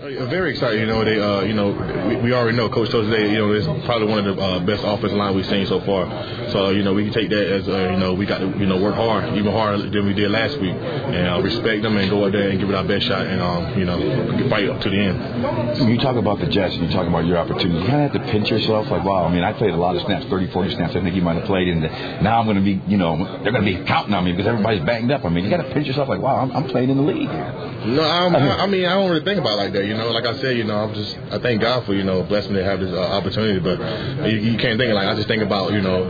Very excited. We already know Coach told us today. It's probably one of the best offensive line we've seen so far. So we can take that as we got to work hard, even harder than we did last week, and respect them and go out there and give it our best shot, and fight up to the end. When you talk about the Jets and you talk about your opportunity, you kind of have to pinch yourself. Like, wow, I played a lot of snaps, 30, 40 snaps. I think you might have played, and now I'm going to be, they're going to be counting on me because everybody's banged up. You got to pinch yourself. Like, wow, I'm playing in the league. No, I don't really think about it like that. Like I said, I thank God for blessing me to have this opportunity. But you can't think like I just think about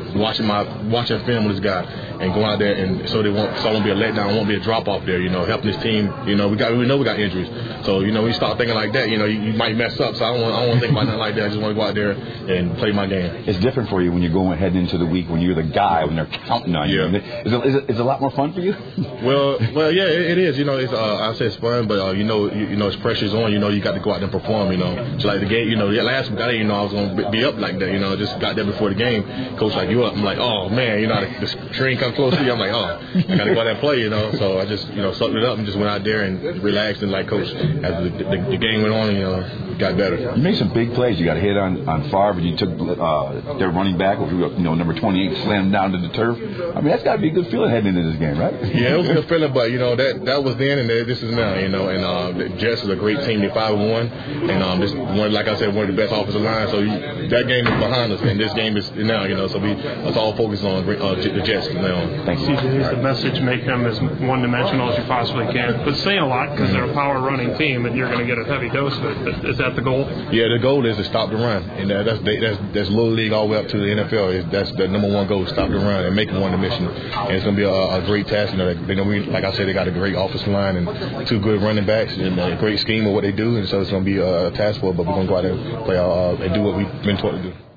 watching film with this guy and going out there and so it won't be a letdown, won't be a drop off there. Helping this team. We know we got injuries, so when you start thinking like that, you might mess up. So I don't want to think about nothing like that. I just want to go out there and play my game. It's different for you when you're going heading into the week when you're the guy when they're counting on you. Yeah. Is it a lot more fun for you? Well, yeah, it is. It's I say it's fun, but it's pressure's on. You got to go out there and perform. So like the game, last week I didn't know I was going to be up like that. Just got there before the game. Coach like you up. I'm like, oh man, the train come close to you. I'm like, oh, I got to go out there and play. So I just sucked it up and just went out there and relaxed and like coach as the game went on. It got better. You made some big plays. You got a hit on Favre, and you took their running back, number 28, slammed down to the turf. That's got to be a good feeling heading into this game, right? Yeah, it was a good feeling, but that was then and this is now. And the Jets is a great team. They're 5-1, and this one, like I said, one of the best offensive lines. So that game is behind us, and this game is now. So let's all focus on the Jets now. Thanks. CJ, the message: make them as one-dimensional as you possibly can. But saying a lot because they're a power running team, and you're going to get a heavy dose of it. Is that the goal? Yeah, the goal is to stop the run, and that's little league all the way up to the NFL. That's the number one goal: stop the run and make them one-dimensional. And it's going to be a great task. Like I said, they got a great offensive line and two good running backs and a great scheme of what they do, and so it's going to be a task for it. But we're going to go out there and play and do what we've been taught to do.